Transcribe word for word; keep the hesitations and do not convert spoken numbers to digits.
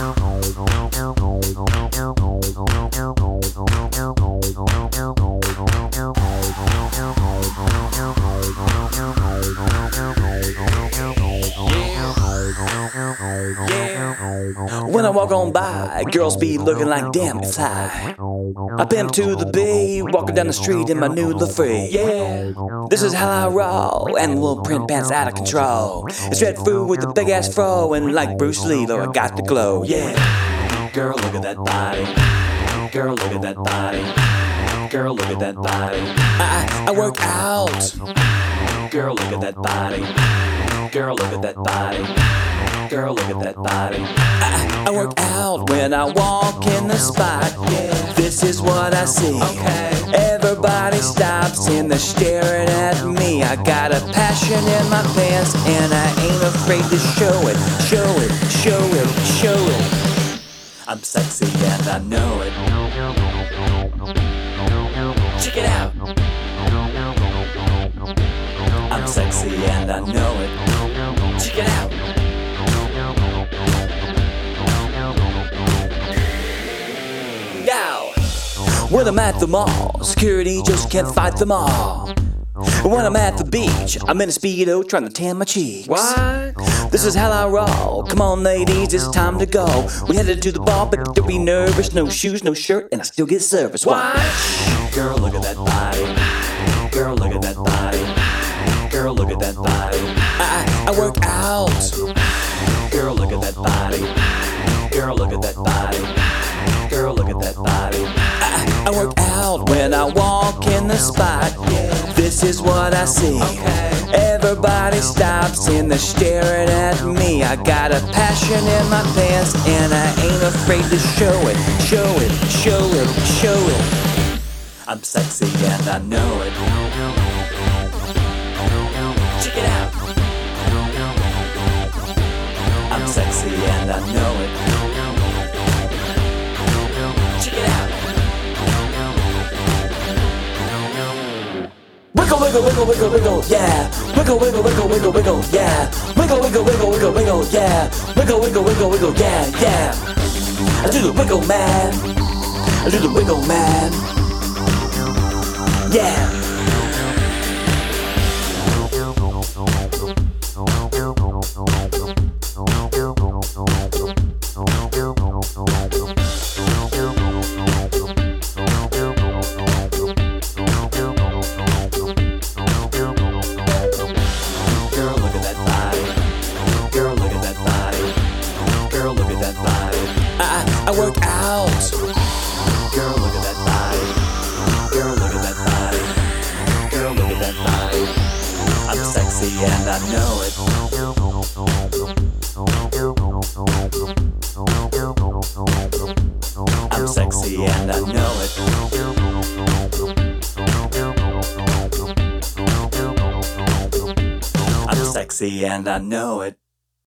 When I walk on by, girls be looking like damn it's fly. I pimp to the bay, walking down the street in my new LaFree. Yeah, this is how I roll, and little print pants out of control. It's red food with a big ass fro, and like Bruce Lee, though I got the glow. Yeah, girl, look at that body. Girl, look at that body. Girl, look at that body. I, I work out. Girl, look at that body. Girl, look at that body. Girl, look at that body. I, I work out when I walk in the spot. Yeah, this is what I see. Okay. Everybody stops and they're staring at me. I got a passion in my pants and I ain't afraid to show it. Show it, show it, show it. I'm sexy and I know it. Check it out. I'm sexy and I know it. Check it out. When I'm at the mall, security just can't fight them all. When I'm at the beach, I'm in a Speedo trying to tan my cheeks. What? This is how I roll. Come on, ladies, it's time to go. We headed to the bar, but don't be nervous. No shoes, no shirt, and I still get service. What? Girl, look at that body. Girl, look at that body. Girl, look at that body. I, I work out. Girl, look at that body. Girl, look at that body. Girl, look at that body. I, I work out when I walk in the spot. Yeah. This is what I see. Okay. Everybody stops and they're staring at me. I got a passion in my pants and I ain't afraid to show it. Show it, show it, show it. I'm sexy and I know it. Check it out. I'm sexy and I know it. Check it out. Wiggle, wiggle, wiggle, wiggle, wiggle, yeah. Wiggle, wiggle, wiggle, wiggle, wiggle, yeah. Wiggle, wiggle, wiggle, wiggle, wiggle, yeah. Wiggle, wiggle, wiggle, wiggle, yeah, yeah. I do the wiggle man. I do the wiggle man. Yeah. I work out. Girl, look at that body. Girl, look at that body. Girl, look at that body. I'm sexy and I know it. I'm sexy and I know it. I'm sexy and I know it.